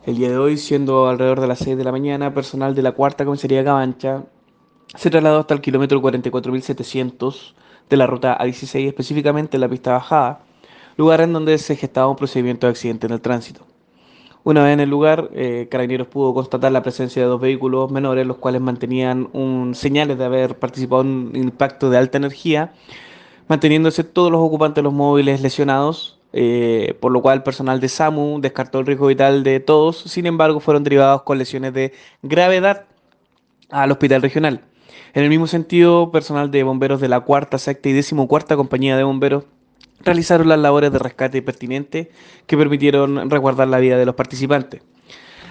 El día de hoy, siendo alrededor de las 6 de la mañana, personal de la cuarta comisaría Cabancha se trasladó hasta el kilómetro 44.700 de la ruta A16, específicamente en la pista bajada, lugar en donde se gestaba un procedimiento de accidente en el tránsito. Una vez en el lugar, Carabineros pudo constatar la presencia de dos vehículos menores, los cuales mantenían señales de haber participado en un impacto de alta energía, manteniéndose todos los ocupantes de los móviles lesionados, por lo cual el personal de SAMU descartó el riesgo vital de todos. Sin embargo, fueron derivados con lesiones de gravedad al hospital regional. En el mismo sentido, personal de bomberos de la cuarta, sexta y decimocuarta compañía de bomberos realizaron las labores de rescate pertinentes que permitieron resguardar la vida de los participantes.